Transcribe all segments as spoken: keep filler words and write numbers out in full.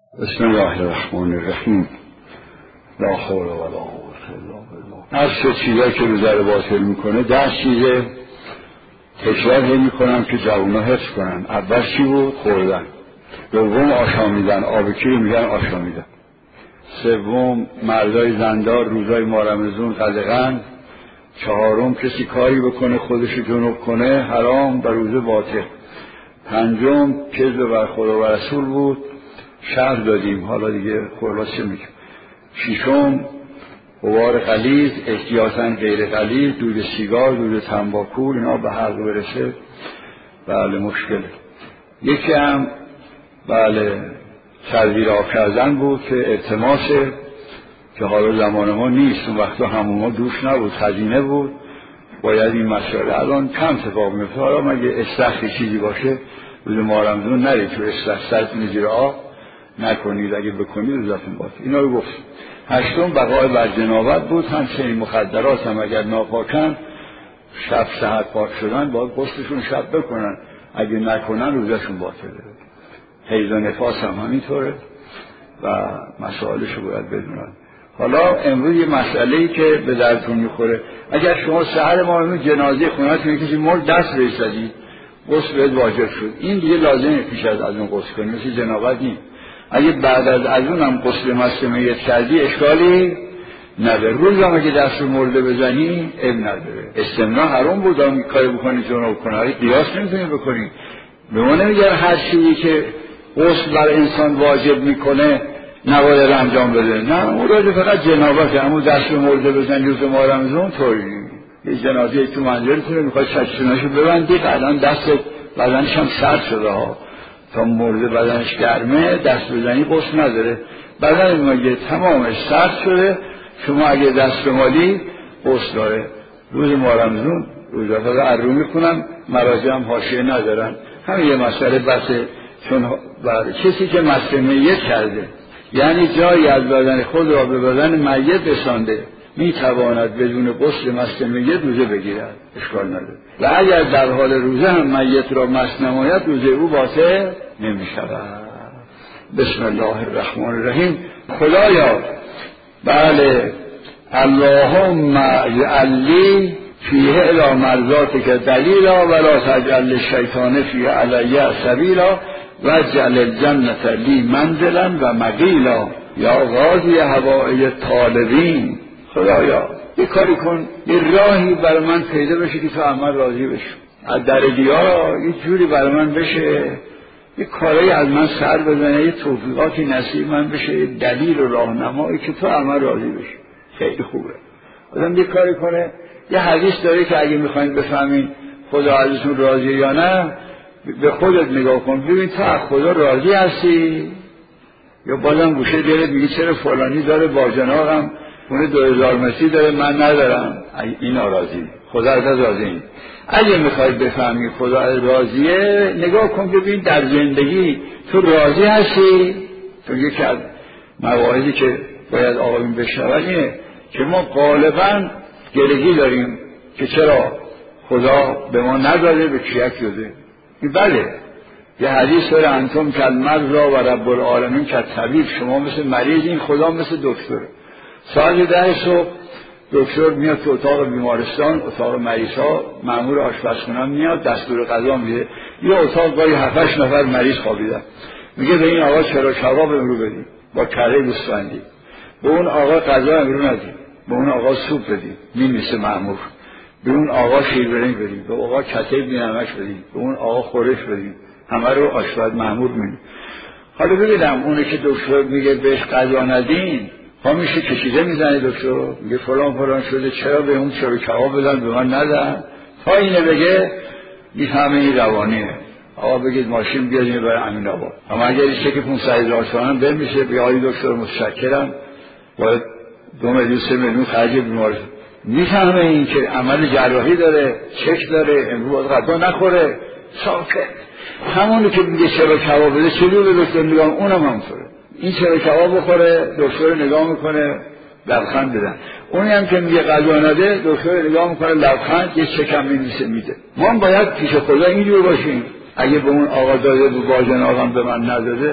بسم الله الرحمن الرحیم. لا حول ولا قوة الا بالله. هر سه چیزایی که روزه باطل میکنه ده چیزه تکرار میکنم که جوونا حفظ کنن. اول چی بود؟ خوردن. دوم آشامیدن، آبکی رو میگن آشامیدن. سوم مردای زندار روزای ماه رمضان قدغن. چهارم کسی کاری بکنه خودشو جنوب کنه حرام و روزه باطل. پنجم کذب بر خدا و رسول بود، شرح دادیم، حالا دیگه خلاصه میگم. ششم غبار غلیظ، احتیاطاً غیر غلیظ، دود سیگار، دود تنباکو، اینا به حلق برسه بله مشکله. یکی هم بله سرزیراب کردن بود که التماسه، که حالا زمان ما نیست، اون وقتا هموما دوش نبود، خزینه بود، باید این مسئله الان کم اتفاق میفته. حالا مگه استخر چیزی باشه روز ماه رمضان نرید تو استخر سرتون زیر آب نکنید، اگه بکنید روزتون باطل. اینا رو گفت. هشتم بقای بر جنابت بود، همچنین مخدرات هم اگر ناپاکن شب سحر پاک شدن باید غسلشون شب بکنن، اگه نکنن روزشون باطله. حیض و نفاس هم همینطوره و مسائلش رو باید بدونن. حالا امروز یه مسئله‌ای که به دردتون میخوره، اگر شما سحر ما امروز جنازه خونه‌تون کسی مرد دست رسیدید غسل بهت واجب شد، این دیگه لازمه پیش از از اون غسل کنی، مثل جنابت نیست. اگه بعد از از اون هم غسل مست میت کردی اشکالی نداره. روز هم اگه دست رو مرده بزنی اب نداره. استمنا حرام بود اون کاری بکنی جناب کنه، اگه قیاس نمیتونی بکنی. به ما نمیگه هر چیزی که غسل بر انسان واجب میکنه نباید انجام بده. نه مراد فقط جنابت، اما دست رو مرده بزنی روز ماه رمضان طوری یه جنازه تو منزلتونه میخواد چشمشو ببندی، بعدن دست بدنش هم سرد شده ها، تا مرده بدنش گرمه دست بزنی غسل نداره. بدن مگه تمامش سرد شده، شما اگه دست بمالی غسل داره. روز ماه رمضان روزا فقط ارو میکنن، مراجع هم حاشیه ندارن. همین یه مسئله بسه، چون برای کسی که مست میت کرده یعنی جایی از بدن خود را به بدن میت رسانده میتواند بدون غسل مست میت روزه بگیرد، اشکال نداره. و اگر در حال روزه هم میت را مست نماید روزه او باطل نمی شود. بسم الله الرحمن الرحیم. خدایا بله اللهم اجعل لی فیه الی مرضاتک دلیلا ولا تجعل الشیطان فیه علی سبیلا واجعل الجنة لی منزلا و مقیلا یا قاضی هوای طالبین. خدایا یه کاری کن، یه راهی برای من پیدا بشه که تو عمل راضی بشی، از درجی ها یه جوری برای من بشه، یه کاری از من سر بزنه، یه توفیقاتی نصیب من بشه، یه دلیل و راهنمایی که تو عمل راضی بشی. خیلی خوبه آدم یه کاری کنه. یه حدیث داره که اگه میخواین بفهمین خدا ازتون راضیه یا نه، به خودت نگاه کن ببین تو از خدا راضی هستی یا بازم گوشه دلت میگی چرا فلانی داره با جناقم اون دو هزار متری داره من ندارم، این راضی، خدا از راضی نیست. اگه میخواید بفهمی خدا از راضیه نگاه کن ببین در زندگی تو راضی هستی. چون یکی از مواردی که باید آقایون بشنون اینه که ما غالبا گرگی داریم که چرا خدا به ما نداده به کیک داده. بله یه حدیث داره انتم کالمرضی و رب العالمین کالطبیب، شما مثل مریضین خدا مثل دکتره. ساعت ده صبح دکتر میاد تو اتاق بیمارستان، اتاق مریضا، مأمور آشپزخونه میاد دستور غذا میده. یه اتاق گاهی هفتش نفر مریض خوابیدن، میگه به این آقا چرا کباب امرو بدی با کره گوسفندی، به اون آقا غذا امرو ندی، به اون آقا سوپ بدی، میمیسه مأمور، به اون آقا شیر برنج بدی، به آقا کته بینمک بدی، به اون آقا خورش بدی. همه رو آشپز مأمور میده. حالا ببینم اونه که دکتر میگه بهش غذا ندین، ها میشه کشیده میزنه دکتر میگه فلان فلان شده، چرا به اون چرا کباب بدن به من ندن، تا اینه بگه میفهمه این روانیه. آقا بگید ماشین بیاریم برای امین آباد، اما اگر ایشه که پونصد هزار تومن بهم میشه بیا آقای دکتر متشکرم باید دو میلیون سه میلیون خرج بیمار. میفهمه این که عمل جراحی داره، چک داره، امروز غذا نخوره، ساکت. همونی که میگه چرا کباب بده چلو به دکتر نگاه، اونم همونطوره. این چرا کباب بخوره دکتر نگاه میکنه لبخند بدن، اونی هم که میگه غذا نده دکتر نگاه میکنه لبخند، یه چکم میمیسه میده. ما هم باید پیش خدا اینجور باشیم. اگه به اون آقا داده بود با جناقم به من نداده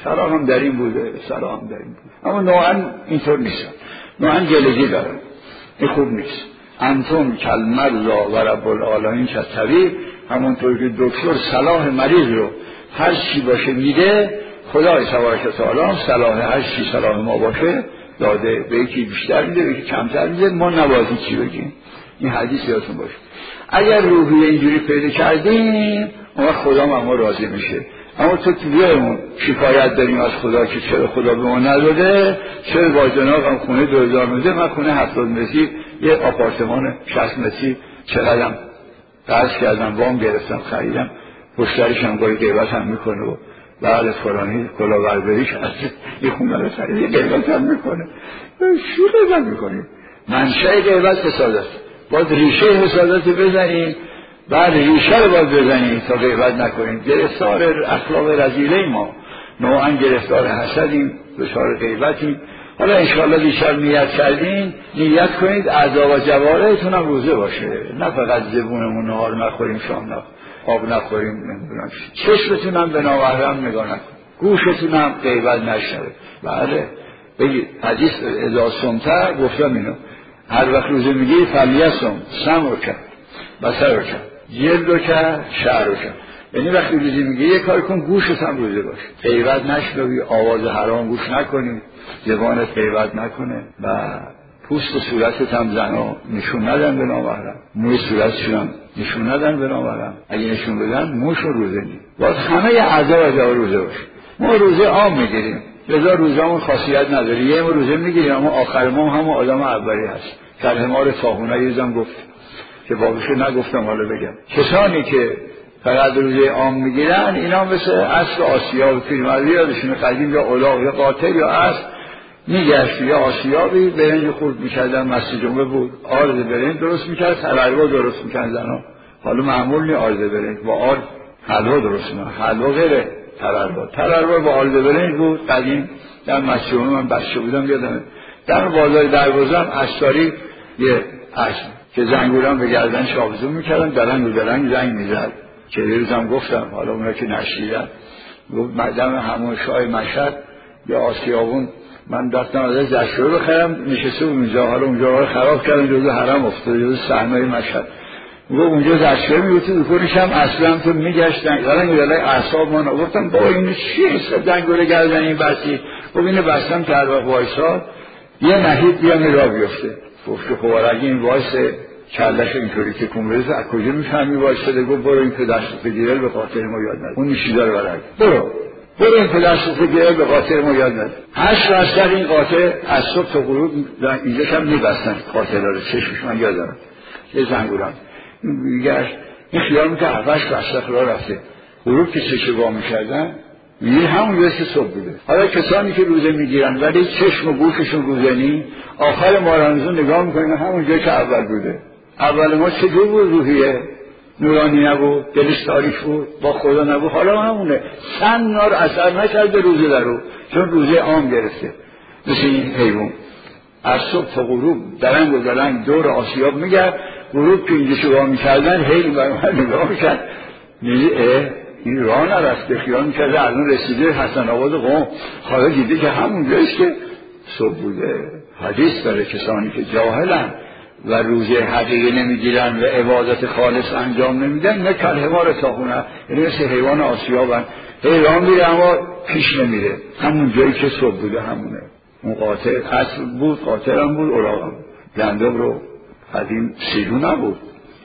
صلاح هم در این بوده، صلاح هم در این بوده. اما نوعا اینطور نیست، نوعا جلگی دارن، این خوب نیست. انتم کالمرضی و رب العالمین کالطبیب، همونطور که دکتر صلاح مریض رو هر چی باشه میده، خدای تبارک و تعالی صلاح هر چی صلاح ما باشه داده، به یکی بیشتر میده، به یکی کمتر میده، ما نباید چی بگیم. این حدیث یادتون باشه. اگر روحیه اینجوری پیدا کردیم اون خدا ما راضی میشه. اما تو تویمون شکایت داریم از خدا که چرا خدا به ما نداده، چرا با جنابم خونه دو هزار میده، من خونه هفتاد متری یه آپارتمان شصت متری چقدرم قرض کردم، وام گرفتم خریدم، پشترش هم گاهی غیبت هم میکنه و بعد فلانی کلاهبرداریش هست یه خونه رو خرید یه غیبت هم میکنه. چی غیبت میکنیم؟ منشأ غیبت حسادت، باید ریشه حسادت بزنیم، بعد ریشه رو باید بزنیم تا غیبت نکنیم. گرفتار اخلاق رذیله ما، نوعا گرفتار حسدیم، دچار غیبتیم. حالا انشاءالله بیشتر نیت کردین، نیت کنید اعضا و جوارحتون هم روزه باشه، نه فقط زبونمون نهار نخوریم، شام نخوریم، آب نخوریم، نمیدونم چشمتون هم به نامحرم نگاه نکنید، گوشتون هم غیبت نشنوه. بله بگید حدیث اذا صمت، گفتم اینو هر وقت روزه میگی فلیصم سمع کن بصر کن جلد کن شعر کن، یعنی وقتی روزه میگی یه کار کن گوشت هم روزه باشه، غیبت نشنوی، آواز حرام گوش نکنی، زبانت غیبت نکنه و پوست و صورتت هم زنا نشون ندن به نامحرم، موی صورتشون هم نشون ندن به نامحرم، اگه نشون بدن موشون روزه نی، باید همه اعضا و جوارح روزه باشه. ما روزه عام میگیریم، لذا روزمون خاصیت نداره، یه ما روزه میگیریم اما آخر ما هم آدم اولی هست. کلمار تاهونه یزم گفت که بابشو نگفتم حالا بگم، کسانی که فقط روزه عام میگیرن اینا مثل اصل آسیا و پیرمردی یادشون قدیم یا الاغ یا قاتل یا اصل میگشت یا آسیابی برنج خورد میکردن، مسجد جمعه بود آرز برنج درست میکرد، حلوا درست میکرد زنها، حالا معمول نی آرز برنج با آرز حلوا درست میکرد، حلوا غیره ترلوا، ترلوا با آرز برنج بود. قدیم در مسجد جمعه من بچه بودم یادمه در بازار دروازه هم اشتاری یه اصل که زنگوران به گردنش آویزون میکردن، درنگ و درنگ زنگ میزد که یه روزم گفتم، حالا اونا که نشیدن، گفت مردم همون شاه مشهد یا آسیابون من دستم ازش دستشویی بخرم، نشسته بود اونجا، حالا اونجا رو خراب کردن، جزو حرم افتاد، جزو صحنه‌های مشهد. گفت اونجا دستشویی می‌بود، دکونش هم اصلا تو میگشتن، درنگ و درنگ اعصاب ما. گفتم بابا این چیه زنگوره گردن این بسی؟ گفت اینو بستم که هر وقت وایساد یه نهید بیام راه بیفته. گفت خب اگه این وایسه کلش اینطوری که کن برسه از کجا میفهمی وایساده؟ گفت برو این پدرسوخته گیرل به خاطر ما یاد نده، اون نیشیدار برد، برو برو این پدرسوخته گیرل به خاطر ما یاد نده. هشت رستر این قاطع از صبح تا غروب اینجا هم میبستن قاطع رو، چشمش من یادم یه زنگورم میگشت، این خیال میکرد هفتش رستر راه رفته، غروب که چشم وا میکردن میگه همون جایی صبح بوده. حالا کسانی که روزه میگیرن ولی چشم و گوششون روزه نی، آخر ماه رمضان نگاه میکنن همون جایی که اول بوده. اول ما چطور بود؟ روحیه نورانی نبود، دلش تاریک بود، با خدا نبود، حالا همونه چند نار اثر نکرده روزه درو، چون روزه عام گرفته. مثل این حیوان از صبح تا غروب درنگ و درنگ دور آسیاب میگرد، غروب که اینجا شگاه میکردن هی برمون نگاه میکرد، میگه این راه نرفته، خیال میکرده الان رسیده حسن آباد قم، حالا دیده که همون جاییست که صبح بوده. حدیث داره کسانی که جاهلن و روزه حقیقی نمیگیرن و عبادت خالص انجام نمیدن، نه کالحمار تاهونه، یعنی مثل حیوان آسیابن، حیوان میره اما پیش نمیره، همون جایی که صبح بوده همونه. اون قاطع اصل بود، قاطع هم بود، اوراق هم بود. گندم رو قدیم سیلو نبود،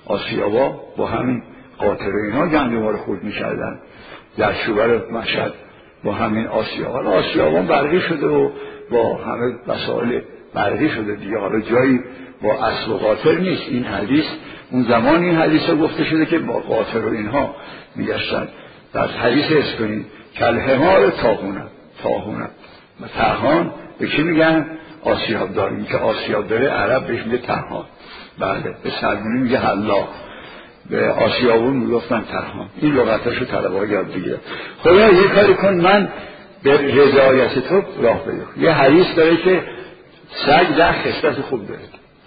آسیابا با همین قاطر اینا گندم ها رو خورد میکردن، در شوبر مشهد با همین آسیاب. حالا آسیابان برقی شده و با همه وسایل برقی شده دیگه، حالا جایی با اصل و قاطر نیست. این حدیث اون زمان این حدیث ها گفته شده که با قاطر و اینها میگشتن. در حدیث اسکنی کالحمار تاهونه، تاهونه و تهان به کی میگن؟ آسیاب داریم که آسیاب داره عرب بهش میگه تهان، بله به سرمونی میگه حلا، به آسیابون میگفتن تهان. این لغتاشو طلبه‌ها یاد بگیرن. خدا یه کاری کن من به رضایت تو راه بده. یه حدیث داره که سگ ده خصلت خوب داره،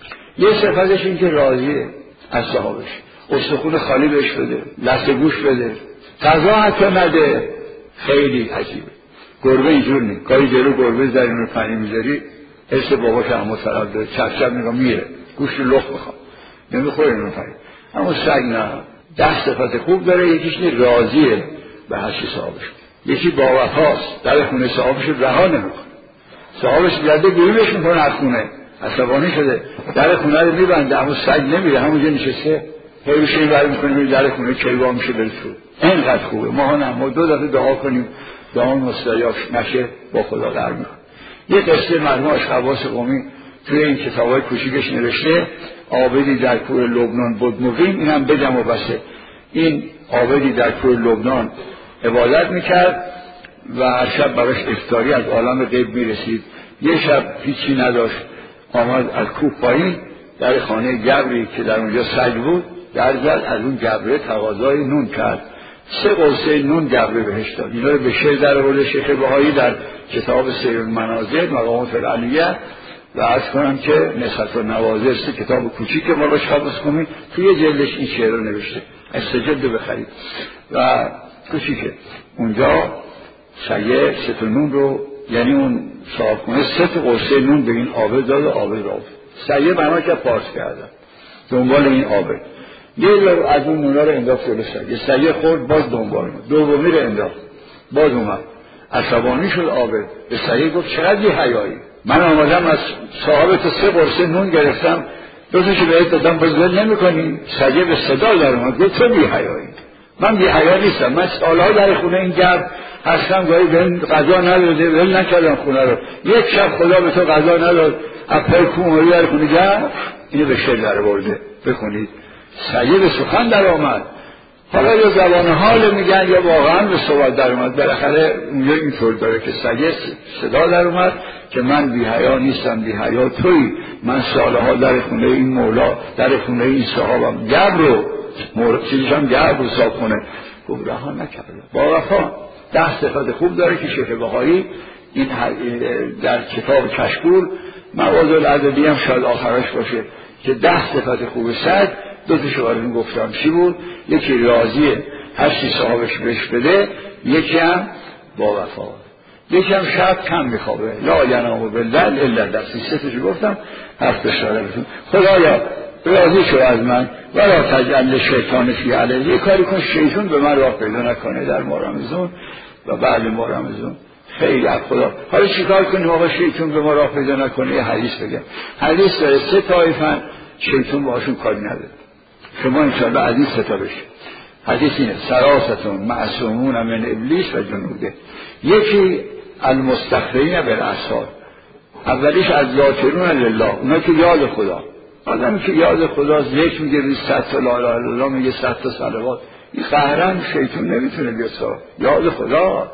یه صفتش این که راضیه از صاحبش، استخون خالی بهش بده، لثه گوش بده، غذا حتی نده، خیلی عجیبه. گربه اینجور نیست، گاهی جلو گربه زرین رو پنی میذاری حس بابا که همه طرف داره، چپ چپ نگاه میره، گوشت لخت بخواه نمیخوره اینو پنی. اما سگ نه، ده صفت خوب داره. یکیش نه راضیه به هر چی صاحبش، یکی با وفاست، در خونه صاحبش رها نمیکنه، صاحبش زده بیرونش میکنه از خونه، عصبانی شده در خونه رو میبنده، اما سگ نمیره، همونجا نشسته هیروش این بر میکنه در خونه چلوا میشه بره تو. اینقدر خوبه. ما نه ما دو دفعه دعا کنیم دعا مستجاب نشه با خدا در میکنه. یه قصه مرحوم اشخواص قمی توی این کتابای کوچیکش نوشته، عابدی در کوه لبنان بود مقیم. اینم بگم و بسه. این عابدی در کوه لبنان عبادت میکرد و هر شب براش افطاری از عالم غیب میرسید. یه شب هیچی نداشت، آمد از کوه پایین در خانه گبری که در اونجا سگ بود در زد، از اون گبره تقاضای نون کرد. سه قرصه نون گبره بهش داد. اینا رو به شعر در آورده شیخ بهایی در کتاب سیر المنازل مقامات العلیه و عرض کنم که نصحت النوازل سه کتاب کوچیک ما رو شخص کنیم توی جلدش این شعر رو نوشته، از سه جلد بخرید و کوچیکه. اونجا سگه سه تا نون رو، یعنی اون صاحب کنه سه تا قرصه نون به این عابد داد و عابد را سگه بنا که پارس کردن دنبال این عابد. یه لو از اون نونا رو انداخت جلو سگه، سگه خورد باز دنبال اومد، دومی رو انداخت باز اومد، عصبانی شد عابد، به سگه گفت چقدر یه حیایی، من آمدم از صاحب تو سه قرصه نون گرفتم دوتاشو بهت دادم باز ول نمی‌کنی. سگه به صدا در اومد گفت تو بی حیایی، من بی حیا نیستم، من سالها در خونه این گرد هستم، گاهی بهم غذا نداده ول نکردم خونه رو، یک شب خدا به تو غذا نداد اپل کوموری در خونه گرد. اینو به شعر در برده بخونید. سگه به سخن در آمد، حالا یا زبان حال میگن یا واقعا به صحبت در اومد، بالاخره اونجا اینطور داره که سگه صدا در اومد که من بی حیا نیستم، بی حیا تویی، من سالها در خونه این مولا در خونه این صحابم گرد رو چیزشم گرد رو صاحب کنه گفت رها نکرده. با وفا ده صفت خوب داره که شیخ بهایی این در کتاب کشکول مواد العددی هم شاید آخرش باشه که ده صفت خوب سگ دو تا شوارین گفتم چی بود؟ یکی راضیه هر چی صاحبش بهش بده، یکی هم با وفا، یکی هم شب کم میخوابه، لا ینام باللیل الا دستی. سه تاشو گفتم هفت اشاره بتون. خدایا راضی شو از من ولا تجعل شیطان فی علیه، یه کاری کن شیطان به من راه پیدا نکنه در ماه رمضان و بعد ماه رمضان. خیلی از خدا. حالا چیکار کنیم آقا شیطان به ما راه پیدا نکنه؟ یه حدیث بگم. حدیث داره سه طایفن شیطان باهاشون کاری نداره. شما انشاءالله از این سه تا بشه. حدیث اینه سراستون معصومون من ابلیس و جنوده. یکی المستخرین بالاسحار، اولیش از ذاکرون لله، اونا که یاد خدا، آدمی که یاد خدا ذکر میگه روی صد تا لا اله الا الله میگه صد تا صلوات، این قهرن شیطان نمیتونه بیاد یاد خدا.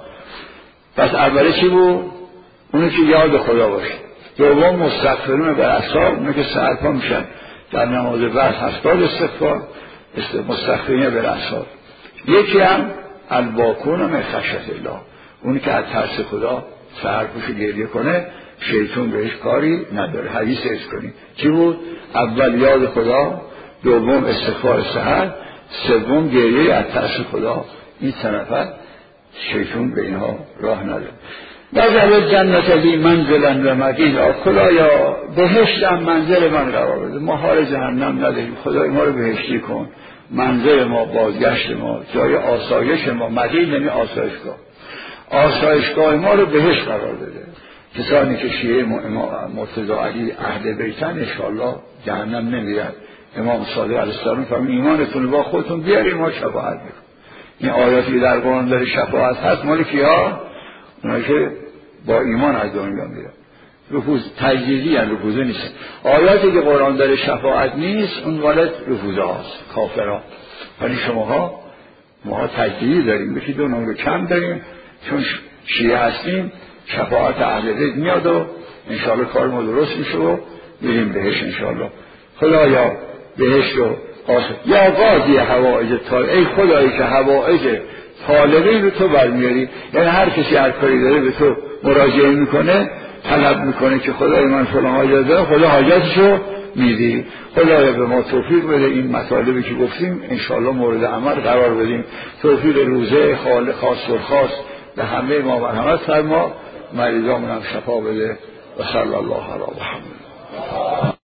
پس اولی چی بود؟ اونی که یاد خدا باشه. دوم مستغفرون بالاسحار، اونا که سرپا میشن در نماز وقت هفتاد استغفار مستغفرین بالاسحار. یکی هم الباکون من خشیت الله، اونی که از ترس خدا سرپوش گریه کنه شیطان بهش کاری نداره. حدیث ارز کنیم چی بود؟ اول یاد خدا، دوم استغفار سحر، سوم گریه از ترس خدا. این سه نفر شیطان به اینها راه نداره. نظر جنت لی منزلا و مقیلا، خدایا بهشت هم منزل من قرار بده، ما حال جهنم نداریم، خدای ما رو بهشتی کن، منزل ما، بازگشت ما، جای آسایش ما، مقیل یعنی آسایشگاه، آسایشگاه ما رو بهشت قرار بده. کسانی که شیعه مرتضی علی اهل بیتن انشاءالله جهنم نمیرن. امام صادق علیه السلام فرمود ایمانتون با خودتون بیارید ما شفاعت میکنیم. این آیاتی در قرآن داره شفاعت هست مال کیا؟ اونایی که با ایمان از دنیا میرن. رفوز تجدیدی ان، رفوزه نیست. آیاتی که قرآن داره شفاعت نیست اون مال رفوزه هاست، کافرها. ولی شماها ما تجدیدی داریم، یکی دو نمره کم داریم چون شیعه هستیم. شفاعت اهل بیت میاد و انشاءالله کار ما درست میشه و میریم بهش انشاءالله. خدایا بهش رو آسد یا قاضی حوائج طالب، ای خدایی که حوائج طالبین رو تو برمیاری، یعنی هر کسی هر کاری داره به تو مراجعه میکنه طلب میکنه که خدای من فلان حاجت داره، خدا حاجتشو میدی. خدایا به ما توفیق بده این مطالبی که گفتیم انشاءالله مورد عمل قرار بدیم. توفیق روزه خال خاص و خاص به همه ما مرحمت فرما، مریضامون هم شفا بده و صلی الله علی محمد.